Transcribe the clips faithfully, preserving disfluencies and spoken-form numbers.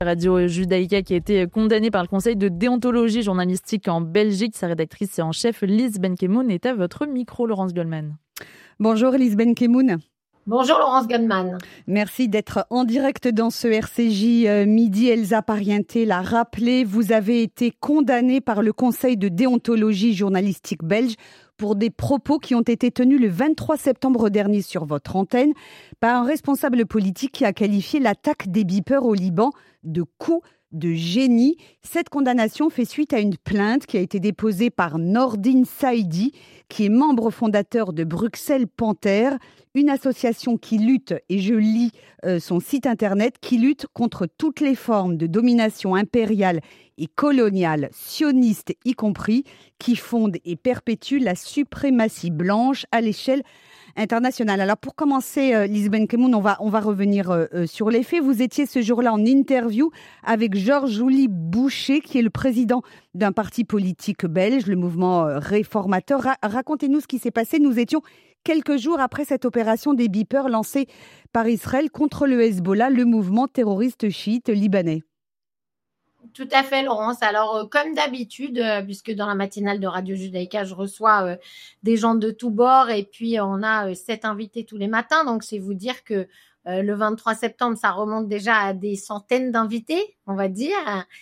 Radio Judaïka qui a été condamnée par le Conseil de déontologie journalistique en Belgique. Sa rédactrice en chef, Lise Benkemoun, est à votre micro, Laurence Goldman. Bonjour Lise Benkemoun. Bonjour Laurence Goldman. Merci d'être en direct dans ce R C J euh, Midi. Elsa Parienté l'a rappelé, vous avez été condamnée par le Conseil de déontologie journalistique belge pour des propos qui ont été tenus le vingt-trois septembre dernier sur votre antenne par un responsable politique qui a qualifié l'attaque des beepers au Liban de coup de génie. Cette condamnation fait suite à une plainte qui a été déposée par Nordine Saïdi, qui est membre fondateur de Bruxelles Panthère, une association qui lutte, et je lis euh, son site internet, qui lutte contre toutes les formes de domination impériale et coloniale, sioniste y compris, qui fonde et perpétue la suprématie blanche à l'échelle internationale. Alors pour commencer, euh, Lise Benkemoun, on va, on va revenir euh, euh, sur les faits. Vous étiez ce jour-là en interview avec Georges-Louis Boucher, qui est le président d'un parti politique belge, le mouvement euh, réformateur. Ra- racontez-nous ce qui s'est passé. Nous étions quelques jours après cette opération des beepers lancée par Israël contre le Hezbollah, le mouvement terroriste chiite libanais. Tout à fait, Laurence. Alors, euh, comme d'habitude, euh, puisque dans la matinale de Radio Judaïka, je reçois euh, des gens de tous bords et puis euh, on a euh, sept invités tous les matins. Donc, c'est vous dire que euh, le vingt-trois septembre, ça remonte déjà à des centaines d'invités, on va dire.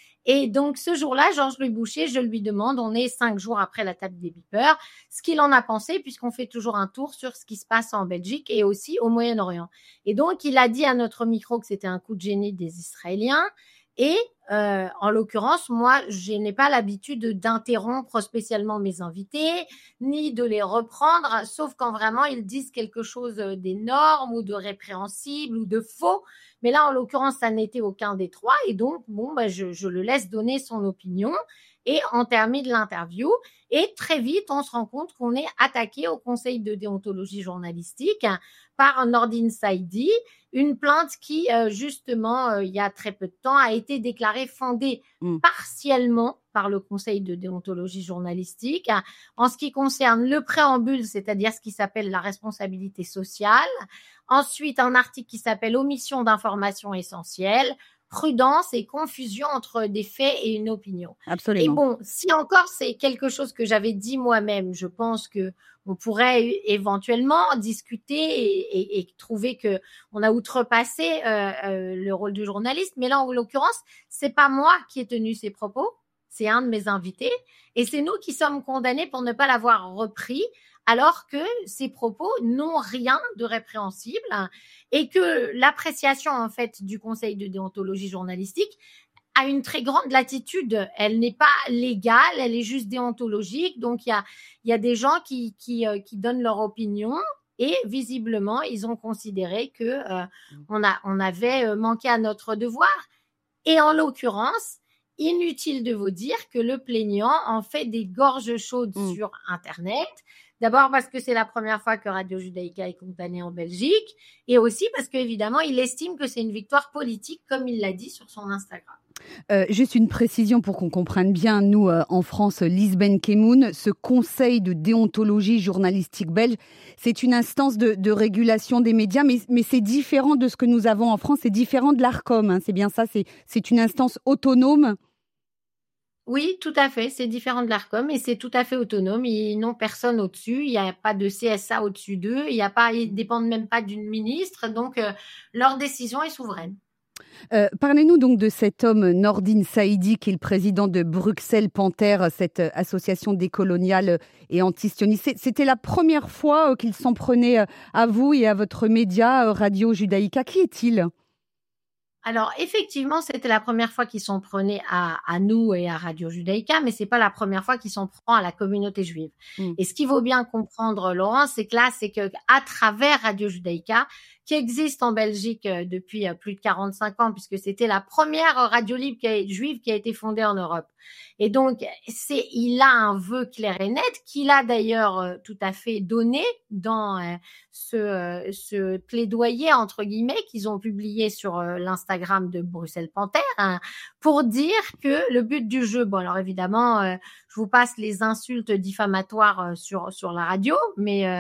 Et donc, ce jour-là, Georges-Louis Boucher, je lui demande, on est cinq jours après l'attaque des beepers, ce qu'il en a pensé, puisqu'on fait toujours un tour sur ce qui se passe en Belgique et aussi au Moyen-Orient. Et donc, il a dit à notre micro que c'était un coup de génie des Israéliens. Et euh, en l'occurrence, moi, je n'ai pas l'habitude d'interrompre spécialement mes invités, ni de les reprendre, sauf quand vraiment ils disent quelque chose d'énorme ou de répréhensible ou de faux. Mais là, en l'occurrence, ça n'était aucun des trois. Et donc, bon, bah, je, je le laisse donner son opinion. Et on termine l'interview. Et très vite, on se rend compte qu'on est attaqué au Conseil de déontologie journalistique par Nordine Saïdi, une plainte qui, euh, justement, euh, il y a très peu de temps, a été déclarée fondée mmh. partiellement par le Conseil de déontologie journalistique en ce qui concerne le préambule, c'est-à-dire ce qui s'appelle la responsabilité sociale. Ensuite, un article qui s'appelle omission d'informations essentielles, prudence et confusion entre des faits et une opinion. Absolument. Et bon, si encore c'est quelque chose que j'avais dit moi-même, je pense que on pourrait éventuellement discuter et, et, et trouver que on a outrepassé euh, euh, le rôle du journaliste. Mais là, en l'occurrence, c'est pas moi qui ai tenu ces propos, c'est un de mes invités, et c'est nous qui sommes condamnés pour ne pas l'avoir repris, alors que ces propos n'ont rien de répréhensible et que l'appréciation en fait du Conseil de déontologie journalistique a une très grande latitude. Elle n'est pas légale, elle est juste déontologique. Donc il y a il y a des gens qui qui euh, qui donnent leur opinion et visiblement ils ont considéré que euh, on a on avait manqué à notre devoir. Et en l'occurrence, inutile de vous dire que le plaignant en fait des gorges chaudes mmh. sur Internet. D'abord parce que c'est la première fois que Radio Judaïka est condamnée en Belgique et aussi parce qu'évidemment, il estime que c'est une victoire politique, comme il l'a dit sur son Instagram. Euh, juste une précision pour qu'on comprenne bien, nous, euh, en France, Lise Benkemoun, ce conseil de déontologie journalistique belge, c'est une instance de, de régulation des médias, mais, mais c'est différent de ce que nous avons en France, c'est différent de l'Arcom, hein, c'est bien ça, c'est, c'est une instance autonome. Oui, tout à fait. C'est différent de l'Arcom et c'est tout à fait autonome. Ils n'ont personne au-dessus. Il n'y a pas de C S A au-dessus d'eux. Il y a pas, ils dépendent même pas d'une ministre. Donc, euh, leur décision est souveraine. Euh, parlez-nous donc de cet homme, Nordine Saïdi, qui est le président de Bruxelles Panthère, cette association décoloniale et antisioniste. C'était la première fois qu'il s'en prenait à vous et à votre média Radio Judaïka. Qui est-il ? Alors, effectivement, c'était la première fois qu'ils s'en prenaient à, à nous et à Radio Judaïka, mais c'est pas la première fois qu'ils s'en prend à la communauté juive. Mmh. Et ce qu'il faut bien comprendre, Laurent, c'est que là, c'est que à travers Radio Judaïka, qui existe en Belgique depuis plus de quarante-cinq ans, puisque c'était la première radio libre qui a, juive qui a été fondée en Europe. Et donc, c'est, il a un vœu clair et net, qu'il a d'ailleurs euh, tout à fait donné dans euh, ce, euh, ce plaidoyer, entre guillemets, qu'ils ont publié sur euh, l'Instagram de Bruxelles Panthère, hein, pour dire que le but du jeu, bon alors évidemment, euh, je vous passe les insultes diffamatoires euh, sur, sur la radio, mais... Euh,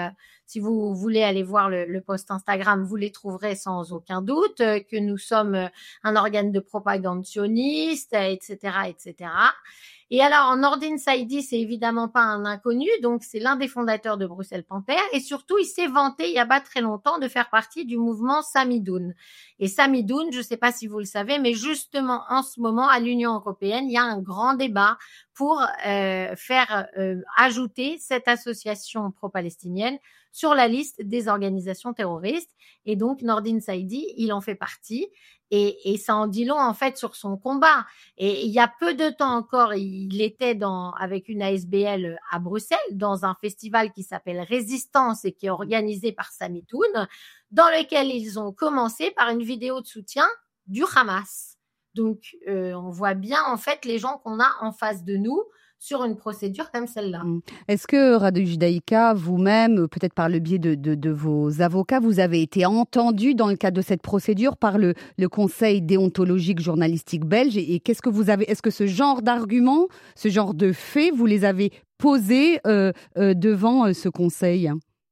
si vous voulez aller voir le, le post Instagram, vous les trouverez sans aucun doute, euh, que nous sommes un organe de propagande sioniste, et cetera, et cetera. Et alors, Nordin Saidi, c'est évidemment pas un inconnu, donc c'est l'un des fondateurs de Bruxelles Panthère, et surtout, il s'est vanté il y a pas très longtemps de faire partie du mouvement Samidoun. Et Samidoun, je ne sais pas si vous le savez, mais justement, en ce moment, à l'Union européenne, il y a un grand débat pour euh, faire euh, ajouter cette association pro-palestinienne sur la liste des organisations terroristes. Et donc, Nordin Saidi, il en fait partie. Et, et ça en dit long, en fait, sur son combat. Et il y a peu de temps encore, il était dans, avec une A S B L à Bruxelles, dans un festival qui s'appelle Résistance et qui est organisé par Samidoun, dans lequel ils ont commencé par une vidéo de soutien du Hamas. Donc, euh, on voit bien, en fait, les gens qu'on a en face de nous sur une procédure comme celle-là. Est-ce que Radio Judaïka, vous-même, peut-être par le biais de, de, de vos avocats, vous avez été entendu dans le cadre de cette procédure par le, le Conseil déontologique journalistique belge? Et, et qu'est-ce que vous avez, est-ce que ce genre d'arguments, ce genre de faits, vous les avez posés euh, euh, devant euh, ce Conseil?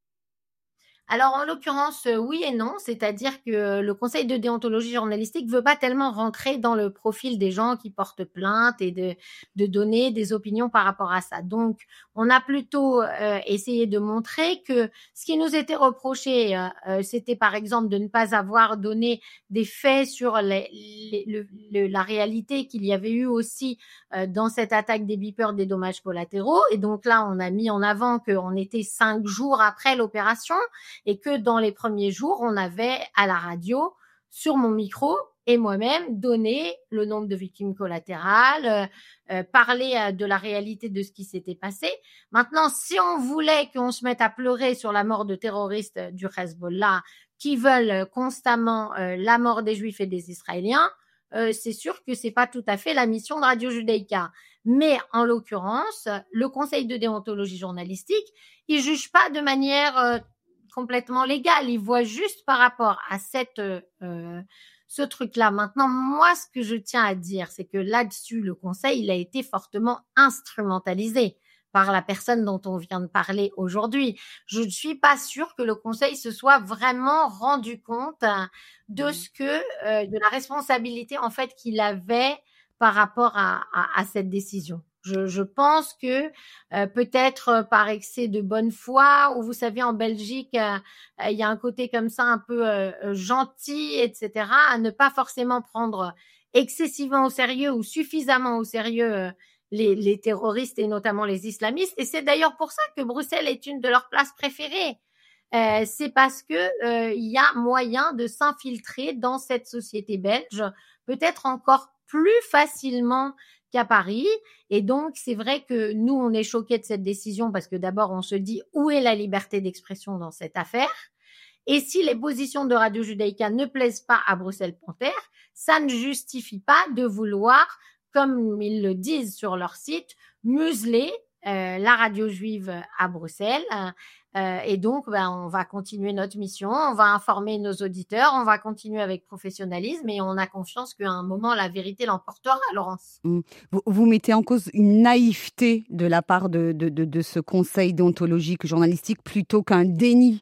Alors, en l'occurrence, euh, oui et non, c'est-à-dire que le Conseil de déontologie journalistique veut pas tellement rentrer dans le profil des gens qui portent plainte et de, de donner des opinions par rapport à ça. Donc, on a plutôt euh, essayé de montrer que ce qui nous était reproché, euh, c'était par exemple de ne pas avoir donné des faits sur les, les, le, le, la réalité qu'il y avait eu aussi euh, dans cette attaque des beepers des dommages collatéraux. Et donc là, on a mis en avant qu'on était cinq jours après l'opération, et que dans les premiers jours, on avait à la radio, sur mon micro et moi-même, donné le nombre de victimes collatérales, euh, euh, parler euh, de la réalité de ce qui s'était passé. Maintenant, si on voulait qu'on se mette à pleurer sur la mort de terroristes du Hezbollah qui veulent constamment euh, la mort des Juifs et des Israéliens, euh, c'est sûr que c'est pas tout à fait la mission de Radio Judaïka. Mais en l'occurrence, le Conseil de déontologie journalistique, il juge pas de manière euh, complètement légal. Il voit juste par rapport à cette, euh, ce truc-là. Maintenant, moi, ce que je tiens à dire, c'est que là-dessus, le Conseil, il a été fortement instrumentalisé par la personne dont on vient de parler aujourd'hui. Je ne suis pas sûre que le Conseil se soit vraiment rendu compte de ce que, euh, de la responsabilité, en fait, qu'il avait par rapport à, à, à cette décision. Je, je pense que euh, peut-être euh, par excès de bonne foi, ou vous savez, en Belgique, euh, euh, il y a un côté comme ça un peu euh, gentil, et cetera, à ne pas forcément prendre excessivement au sérieux ou suffisamment au sérieux euh, les, les terroristes et notamment les islamistes. Et c'est d'ailleurs pour ça que Bruxelles est une de leurs places préférées. Euh, c'est parce que euh, il y a moyen de s'infiltrer dans cette société belge, peut-être encore plus facilement qu'à Paris. Et donc, c'est vrai que nous, on est choqués de cette décision parce que d'abord, on se dit où est la liberté d'expression dans cette affaire? Et si les positions de Radio Judaïka ne plaisent pas à Bruxelles Panthère, ça ne justifie pas de vouloir, comme ils le disent sur leur site, museler euh, la radio juive à Bruxelles. Euh, et donc, ben, on va continuer notre mission, on va informer nos auditeurs, on va continuer avec professionnalisme et on a confiance qu'à un moment, la vérité l'emportera, Laurence. Vous, vous mettez en cause une naïveté de la part de, de, de, de ce conseil déontologique journalistique plutôt qu'un déni.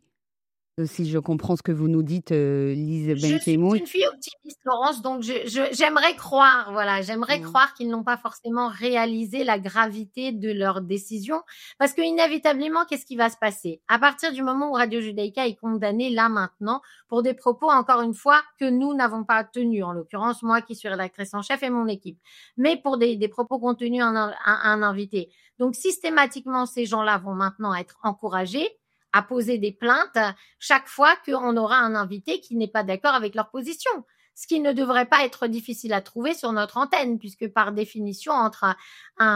Si je comprends ce que vous nous dites, euh, Lise Benkemoun. Je suis une fille optimiste, Laurence, donc je, je, j'aimerais croire, voilà, j'aimerais mmh. croire qu'ils n'ont pas forcément réalisé la gravité de leur décision, parce que inévitablement, qu'est-ce qui va se passer? À partir du moment où Radio Judaïka est condamné là maintenant pour des propos, encore une fois, que nous n'avons pas tenus, en l'occurrence moi qui suis rédactrice en chef et mon équipe, mais pour des, des propos contenus à un, à un invité. Donc systématiquement, ces gens-là vont maintenant être encouragés à poser des plaintes chaque fois qu'on aura un invité qui n'est pas d'accord avec leur position. Ce qui ne devrait pas être difficile à trouver sur notre antenne, puisque par définition, entre un,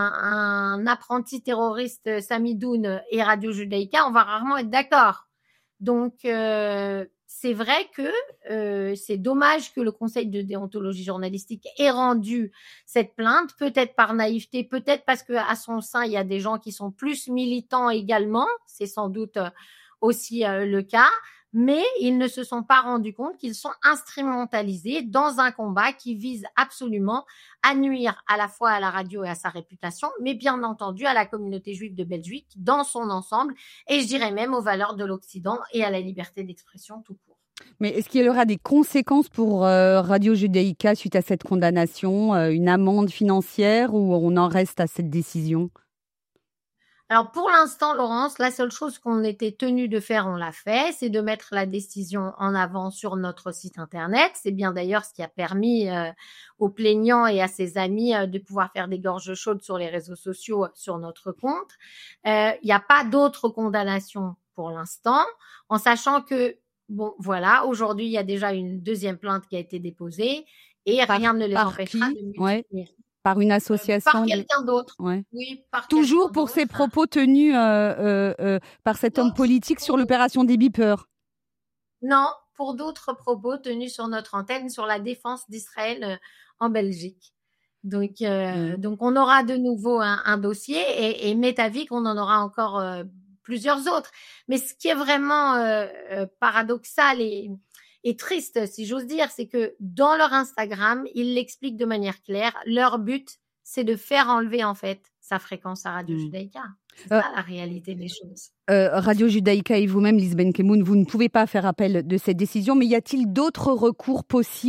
un apprenti terroriste Samidoun et Radio Judaïka, on va rarement être d'accord. Donc, euh, c'est vrai que euh, c'est dommage que le Conseil de déontologie journalistique ait rendu cette plainte, peut-être par naïveté, peut-être parce qu'à son sein, il y a des gens qui sont plus militants également, c'est sans doute aussi euh, le cas, mais ils ne se sont pas rendus compte qu'ils sont instrumentalisés dans un combat qui vise absolument à nuire à la fois à la radio et à sa réputation, mais bien entendu à la communauté juive de Belgique dans son ensemble, et je dirais même aux valeurs de l'Occident et à la liberté d'expression tout court. Mais est-ce qu'il y aura des conséquences pour euh, Radio Judaïka suite à cette condamnation, euh, une amende financière, ou on en reste à cette décision ? Alors pour l'instant, Laurence, la seule chose qu'on était tenu de faire, on l'a fait, c'est de mettre la décision en avant sur notre site internet. C'est bien d'ailleurs ce qui a permis euh, aux plaignants et à ses amis euh, de pouvoir faire des gorges chaudes sur les réseaux sociaux euh, sur notre compte. Il n'y a pas d'autres condamnations pour l'instant, en sachant que, bon voilà, aujourd'hui, il y a déjà une deuxième plainte qui a été déposée et Par, rien ne les par empêchera qui de multiplier. Ouais. Par une association, euh, Par quelqu'un d'autre. Ouais. Oui, par toujours pour ces propos tenus euh, euh, euh, par cet homme politique sur l'opération des beepers. Non, pour d'autres propos tenus sur notre antenne sur la défense d'Israël euh, en Belgique. Donc, euh, mmh. donc, on aura de nouveau un, un dossier et, et m'est avis qu'on en aura encore euh, plusieurs autres. Mais ce qui est vraiment euh, euh, paradoxal et, et triste, si j'ose dire, c'est que dans leur Instagram, ils l'expliquent de manière claire. Leur but, c'est de faire enlever en fait sa fréquence à Radio mmh. Judaïka. C'est euh, ça la réalité des choses. Euh, Radio Judaïka et vous-même, Lise Benkemoun, vous ne pouvez pas faire appel de cette décision, mais y a-t-il d'autres recours possibles ?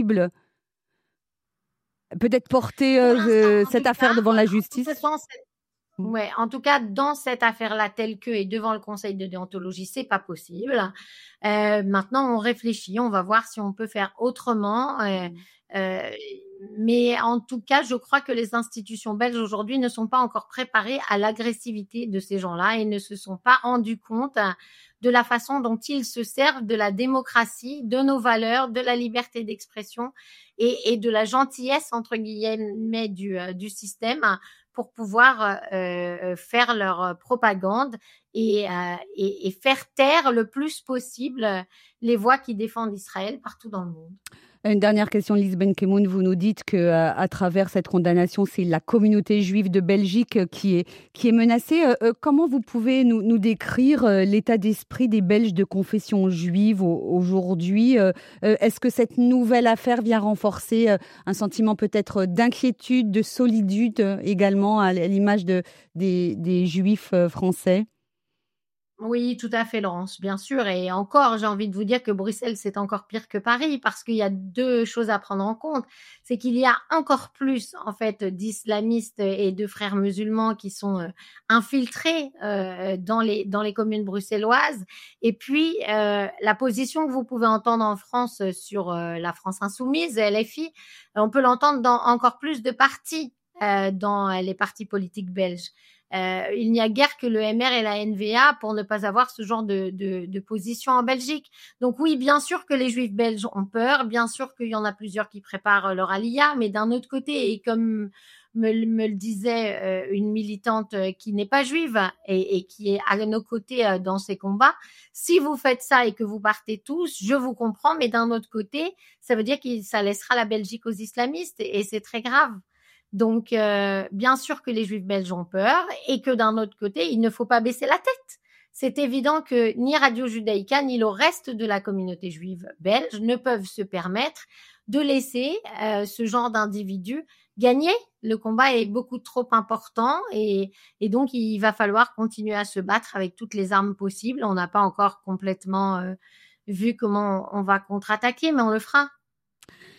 Peut-être porter euh, cette affaire cas, devant la justice ? Ouais, en tout cas, dans cette affaire-là, telle que et devant le Conseil de déontologie, c'est pas possible. Euh, maintenant, on réfléchit, on va voir si on peut faire autrement. Euh, euh, mais en tout cas, je crois que les institutions belges aujourd'hui ne sont pas encore préparées à l'agressivité de ces gens-là et ne se sont pas rendus compte de la façon dont ils se servent de la démocratie, de nos valeurs, de la liberté d'expression et, et de la gentillesse, entre guillemets, du, euh, du système pour pouvoir euh, faire leur propagande et, euh, et, et faire taire le plus possible les voix qui défendent Israël partout dans le monde. Une dernière question, Lise Benkemoun. Vous nous dites qu'à à travers cette condamnation, c'est la communauté juive de Belgique qui est, qui est menacée. Euh, comment vous pouvez nous, nous décrire l'état d'esprit des Belges de confession juive aujourd'hui ? euh, Est-ce que cette nouvelle affaire vient renforcer un sentiment peut-être d'inquiétude, de solitude également, à l'image de, des, des Juifs français ? Oui, tout à fait, Laurence, bien sûr. Et encore, j'ai envie de vous dire que Bruxelles, c'est encore pire que Paris parce qu'il y a deux choses à prendre en compte. C'est qu'il y a encore plus, en fait, d'islamistes et de frères musulmans qui sont euh, infiltrés euh, dans les dans les communes bruxelloises. Et puis, euh, la position que vous pouvez entendre en France sur euh, la France insoumise, L F I, on peut l'entendre dans encore plus de partis euh, dans les partis politiques belges. Euh, il n'y a guère que le M R et la N V A pour ne pas avoir ce genre de, de, de position en Belgique. Donc oui, bien sûr que les Juifs belges ont peur, bien sûr qu'il y en a plusieurs qui préparent leur Aliyah, mais d'un autre côté, et comme me, me le disait euh, une militante qui n'est pas juive et, et qui est à nos côtés euh, dans ces combats, si vous faites ça et que vous partez tous, je vous comprends, mais d'un autre côté, ça veut dire que ça laissera la Belgique aux islamistes et, et c'est très grave. Donc, euh, bien sûr que les Juifs belges ont peur et que d'un autre côté, il ne faut pas baisser la tête. C'est évident que ni Radio Judaïka ni le reste de la communauté juive belge ne peuvent se permettre de laisser euh, ce genre d'individus gagner. Le combat est beaucoup trop important et, et donc il va falloir continuer à se battre avec toutes les armes possibles. On n'a pas encore complètement euh, vu comment on va contre-attaquer, mais on le fera.